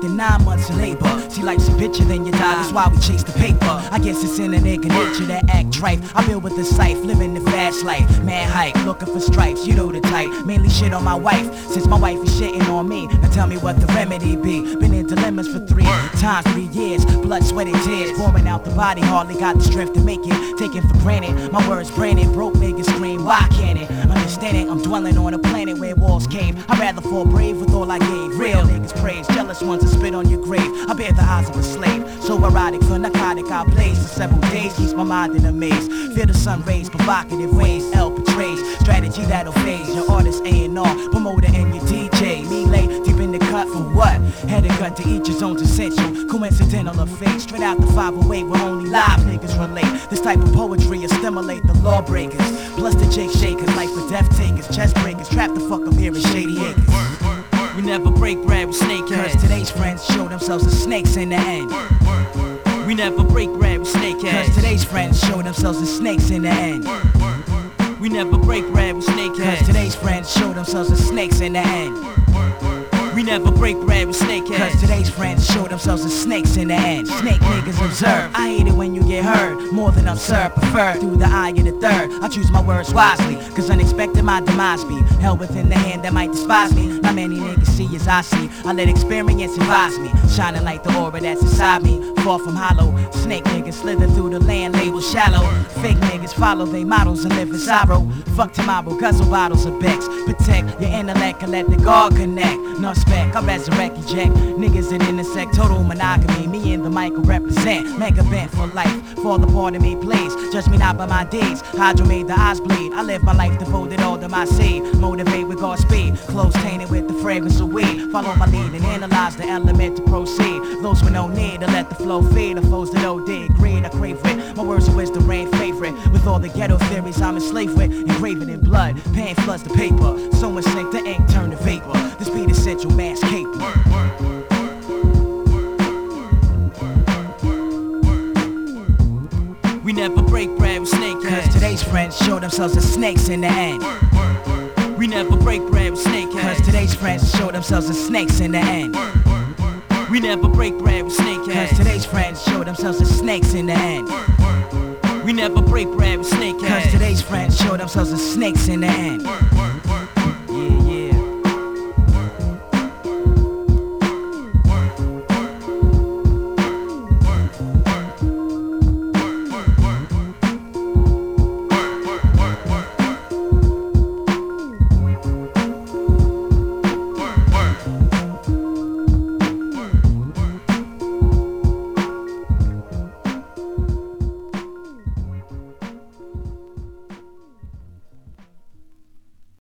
working 9 months of labor. See, life's a bitcher than you die, that's why we chase the paper. I guess it's in a nigga nature that act tripe. I build with the scythe, living the fast life. Man hype, looking for stripes, you know the type. Mainly shit on my wife, since my wife is shitting on me. Now tell me what the remedy be. Been in dilemmas for 3 times, 3 years. Blood, sweat, and tears pouring out the body. Hardly got the strength to make it. Taken for granted, my words branded. Broke niggas scream, why can't it? Understand it, I'm dwelling on a planet where walls cave. I'd rather fall brave with all I gave. Real niggas praise, jealous ones to spit on your grave. I bear the eyes of a slave, so erotic for narcotic. I blaze for several days, keeps my mind in a maze. Feel the sun rays, provocative ways. L portrays strategy that'll phase your artist A&R, promoter and your DJ. Me lay deep in the cut for what? Head and gun to each his own essential. Coincidental or fate, straight out the 508 where only live niggas relate. This type of poetry will stimulate the lawbreakers, plus the Jake shakers, life for death takers, chest breakers, trapped the fuck up here in shady acres. We never break bread with snakeheads, cause today's friends show themselves as snakes in the end. We never break bread with snakeheads, cause today's friends show themselves as snakes in the end. We never break bread with snakeheads, cause today's friends show themselves as snakes in the end. We never break bread with snakeheads, cause today's friends show themselves as snakes in the end. Snake niggas observe, I hate it when you get hurt. More than absurd, prefer through the eye of the third. I choose my words wisely, cause unexpected my demise be. Held within the hand that might despise me. Not many niggas see as I see. I let experience advise me, shining like the aura that's inside me. Far from hollow, snake niggas slither through the land labeled shallow. Fake niggas follow they models and live in sorrow. Fuck tomorrow, guzzle bottles of Becks. Protect your intellect and let the guard connect. No spec, I resurrect eject. Niggas that intersect, total monogamy. Me and the mic will represent. Mega bent for life, for the part of me please. Judge me not by my deeds, Hydro made the eyes bleed. I live my life devoted all to my seed. Motivate with God's speed, clothes tainted with the fragrance of weed. Follow my lead and analyze the element to proceed. Those with no need to let the flow feed. The foes that OD, greed, I crave it. My words of wisdom reign favorite. With all the ghetto theories I'm enslaved with, engraving in blood. Pain floods the paper, so much ink the ink turn to vapor. This beat essential mass caper. We never break bread with snakeheads, cause today's friends show themselves as snakes in the end. We never break bread with snakeheads, cause today's friends show themselves as snakes in the end. We never break bread with snakeheads, cause today's friends show themselves as snakes in the end. We never break bread with snakeheads, cause today's friends show themselves as snakes in the end.